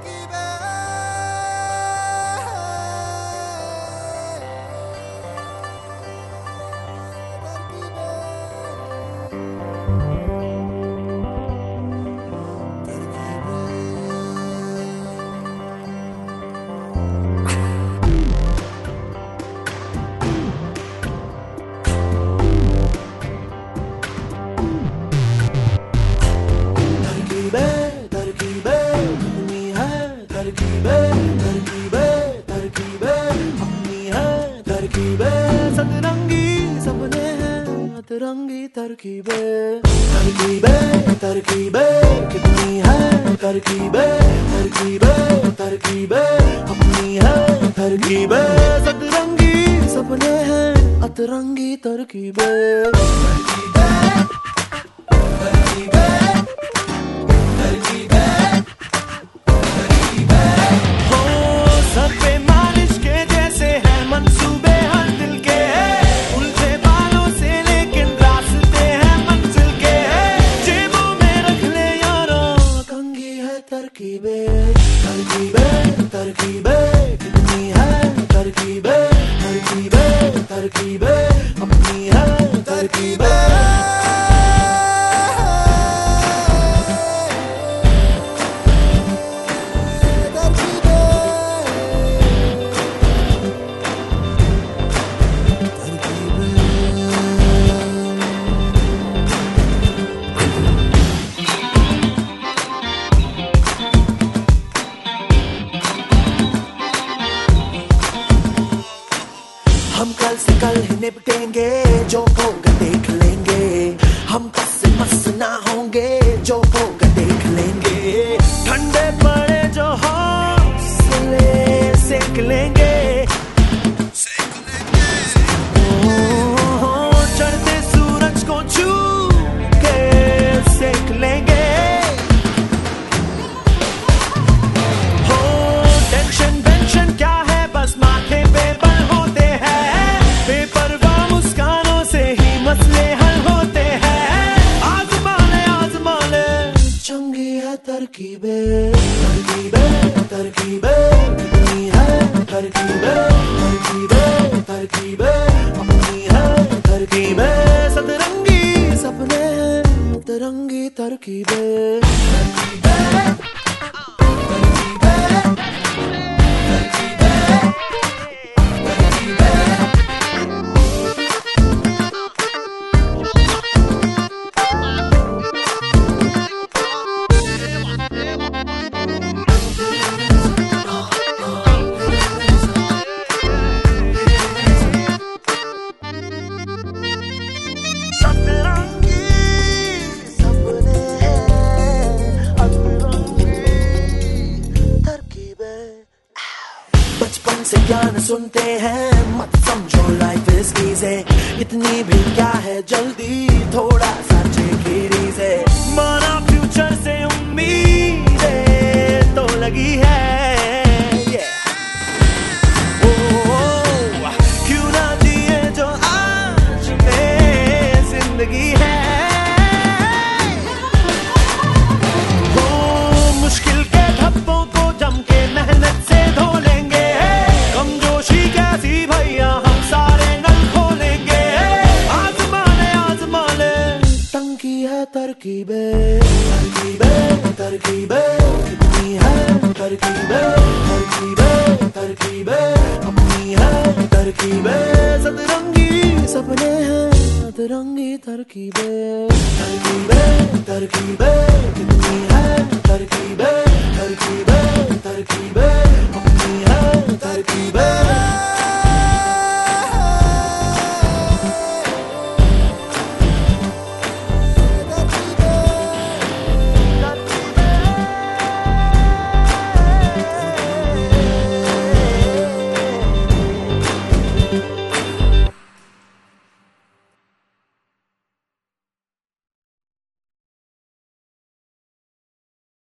अतरंगी तरकीबें तरकीबें तरकीबें कितनी है तरकीबें तरकीबें तरकीबें अपनी है तरकीबें सतरंगी सपने हैं अतरंगी तरकीबें तरकीबें तरकीबें तरकीबें कितनी है तरकीबें तरकीबें तरकीबें अपनी है तरकीबें हम कल से कल ही निपटेंगे जो होगा देख लेंगे हम कस से मस ना होंगे जो होगा देख लेंगे ठंडे पड़े जो हौसले सेक लेंगे चढ़ते सूरज को छू के सेक लेंगे हो टेंशन वेंशन क्या है बस माथे पे तरकीबें तरकीबें तरकीबें कितनी है तरकीबें तरकीबें तरकीबें अपनी है तरकीबें सतरंगी सपने हैं तरंगी तरकीबें तरकीबें बचपन से ज्ञान सुनते हैं मत समझो लाइफ इज इजी इतनी भी क्या है जल्दी थोड़ा सा चेक से माना फ्यूचर से उम्मीदें तो लगी है क्यों ना जिए जो आज में जिंदगी है मुश्किल के धब्बों को जम के मेहनत से धो लेंगे कमजोशी कैसी भैया हम सारे नल खोलेंगे आजमा ले तंगी है तरकीबें तरकीबें तरकीबें कितनी है तरकीबें तरकीबें तरकीबें अपनी है तरकीबें सतरंगी सपने हैं अतरंगी तरकीबें तरकीबें तरकीबें कितनी है तरकीबें तरकीबें तरकीबें अपनी है